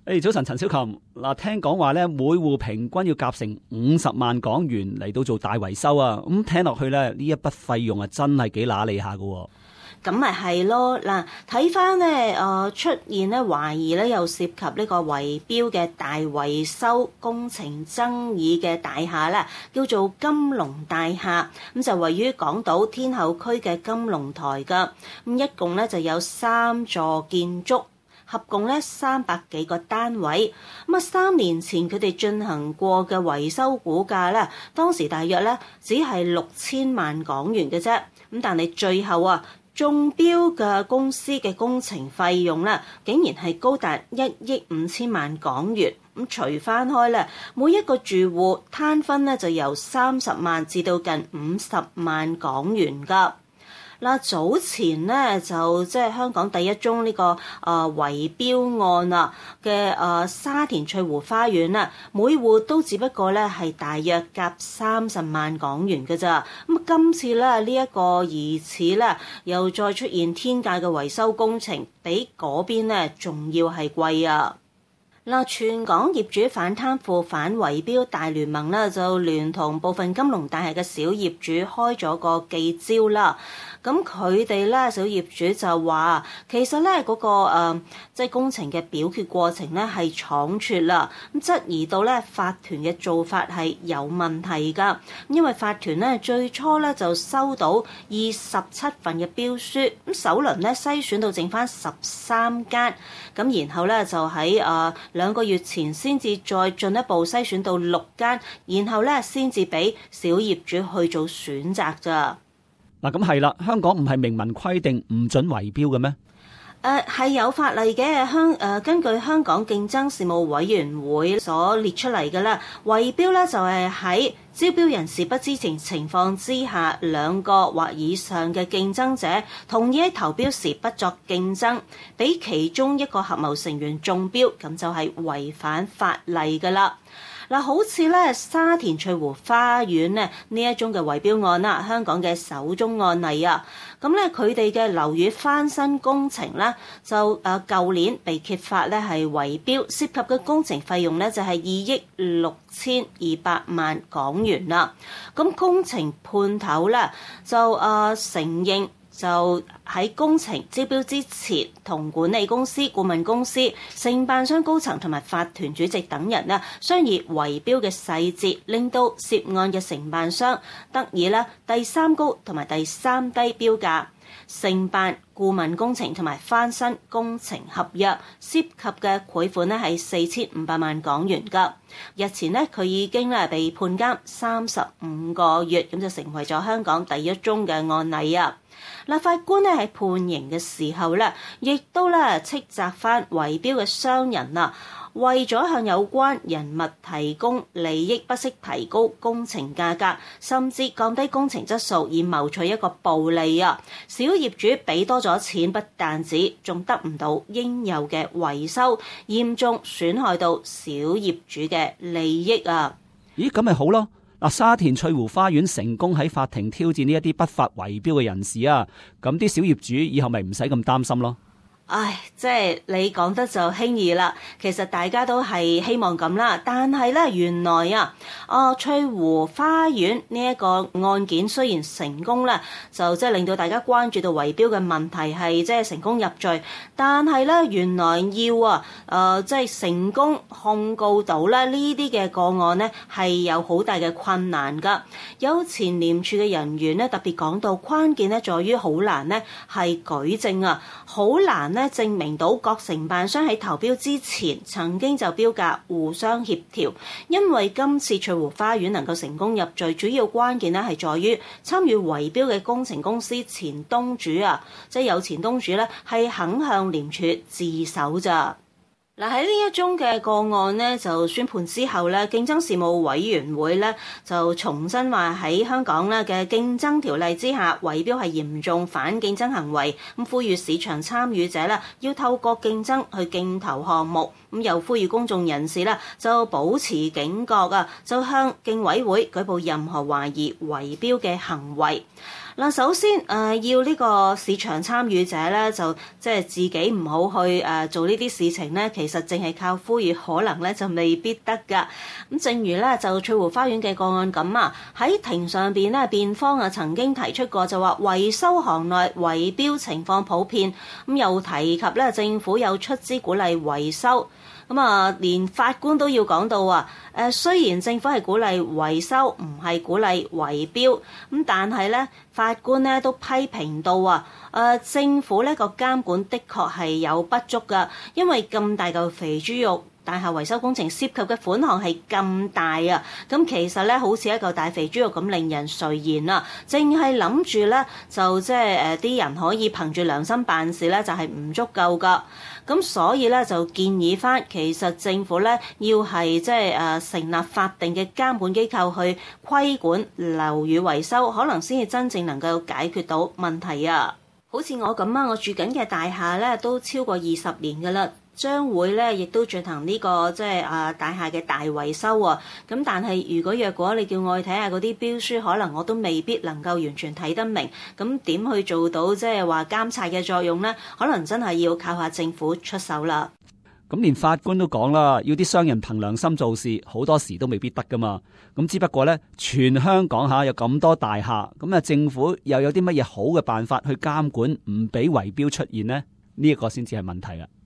早晨，陳小琴。嗱，聽講話咧，每戶平均要夾成50萬港元嚟到做大維修啊！咁聽落去咧，呢一筆費用啊，真係幾揦脷下噶。 咁咪係咯，嗱，睇翻咧，出現咧懷疑咧又涉及呢個圍標嘅大維修工程爭議嘅大廈咧，叫做金龍大廈，咁就位於港島天后區嘅金龍台噶，咁一共咧就有3座建築。合共咧300幾個單位，咁啊3年前佢哋進行過嘅維修估價咧，當時大約咧只係6000萬港元嘅啫，咁但係最後啊中標嘅公司嘅工程費用咧，竟然係高達1億5千萬港元，咁除翻開咧，每一個住戶攤分咧就由30萬至到近50萬港元㗎。嗱，早前咧就即係香港第一宗呢個圍標案啊嘅沙田翠湖花園啊，每戶都只不過咧係大約夾30萬港元嘅咋。咁今次咧呢一個疑似咧又再出現天價嘅維修工程，比嗰邊咧仲要係貴啊！嗱，全港業主反貪腐反圍標大聯盟咧就聯同部分金龍大廈嘅小業主開咗個記招啦。咁佢哋咧小業主就話，其實咧嗰個即係工程嘅表決過程咧係倉促啦，咁質疑到咧法團嘅做法係有問題㗎。因為法團咧最初咧就收到27份嘅標書，咁首輪咧篩選到剩翻13間，咁然後咧就喺2個月前先至再進一步篩選到6間，然後咧先至俾小業主去做選擇咋。 嗱，咁係啦，香港唔係明文規定唔准圍標嘅咩？ 係有法例嘅，根據香港競爭事務委員會所列出嚟嘅啦，圍標咧就係喺招標人士不知情況之下，2個或以上嘅競爭者同意喺投標時不作競爭，俾其中一個合謀成員中標，咁就係違反法例㗎啦。嗱，好似咧沙田翠湖花園咧呢一宗嘅圍標案啦，香港嘅首宗案例啊，咁咧佢哋嘅樓宇翻新工程咧就舊年被揭發咧係圍標，涉及嘅工程費用咧就係2億6200萬港元啦。咁工程判頭咧就承認，就喺工程招標之前，同管理公司、顧問公司、承辦商高層同埋法團主席等人咧商議圍標嘅細節，令到涉案嘅承辦商得以咧第3高同埋第3低標價。承辦顧問工程同埋翻新工程合約涉及嘅賄款咧係4500萬港元㗎。日前咧佢已經咧被判監35個月，咁就成為咗香港第一宗嘅案例啊！法官咧喺判刑嘅時候咧，亦都咧斥責翻圍標嘅商人啊，為咗向有關人物提供利益，不惜提高工程價格，甚至降低工程質素，以謀取一個暴利啊！小業主俾多咗錢，不但止，仲得唔到應有嘅維修，嚴重損害到小業主嘅利益啊！ 咦，咁咪好咯？嗱，沙田翠湖花園成功喺法庭挑戰呢一啲不法圍標嘅人士啊，咁啲小業主以後咪唔使咁擔心咯。 唉，即係你講得就輕易啦。其實大家都係希望咁啦，但係咧原來翠湖花園呢一個案件雖然成功咧，就即係令到大家關注到圍標嘅問題係即係成功入罪，但係咧原來要即係成功控告到咧呢啲嘅個案咧係有好大嘅困難㗎。有前廉署嘅人員咧特別講到，關鍵咧在於好難咧係舉證啊，好難咧證明到各承辦商喺投標之前曾經就標價互相協調，因為今次翠湖花園能夠成功入罪，主要關鍵咧係在於參與圍標嘅工程公司前東主啊，即係有前東主咧係肯向廉署自首咋。喺呢一宗嘅個案呢，就宣判之後咧，競爭事務委員會咧就重申話喺香港咧嘅競爭條例之下，圍標係嚴重反競爭行為，咁呼籲市場參與者咧要透過競爭去競投項目，咁又呼籲公眾人士啦就保持警覺啊，就向競委會舉報任何懷疑圍標嘅行為。 嗱，首先要呢個市場參與者咧，就即係自己唔好去做呢啲事情咧，其實淨係靠呼籲，可能咧就未必得㗎。咁正如咧就翠湖花園嘅個案咁啊，喺庭上邊咧，辯方啊曾經提出過就話維修行內圍標情況普遍，咁又提及咧政府有出資鼓勵維修。咁啊，連法官都要講到啊！雖然政府係鼓勵維修，唔係鼓勵圍標，咁但係咧，法官咧都批評到啊！政府呢個監管的確係有不足㗎，因為咁大嚿肥豬肉，大廈維修工程涉及嘅款項係咁大啊！咁其實咧，好似一嚿大肥豬肉咁令人垂涎啊！淨係諗住咧，就即係啲人可以憑住良心辦事咧，就係唔足夠㗎。咁所以咧就建議翻，其實政府咧要係即係成立法定嘅監管機構去規管樓宇維修，可能先至真正能夠解決到問題啊！好似我咁啊，我住緊嘅大廈咧都超過20年㗎啦。將會咧，亦都進行呢個即係大廈嘅大維修喎。咁但係若果你叫我去睇下嗰啲標書，可能我都未必能夠完全睇得明。咁點去做到即係話監察嘅作用呢？可能真係要靠下政府出手啦。 咁連法官都講啦，要啲商人憑良心做事，好多時都未必得噶嘛。咁只不過咧，全香港有咁多大廈，咁啊政府又有啲乜嘢好嘅辦法去監管，唔俾圍標出現呢？呢一個先至係問題啦。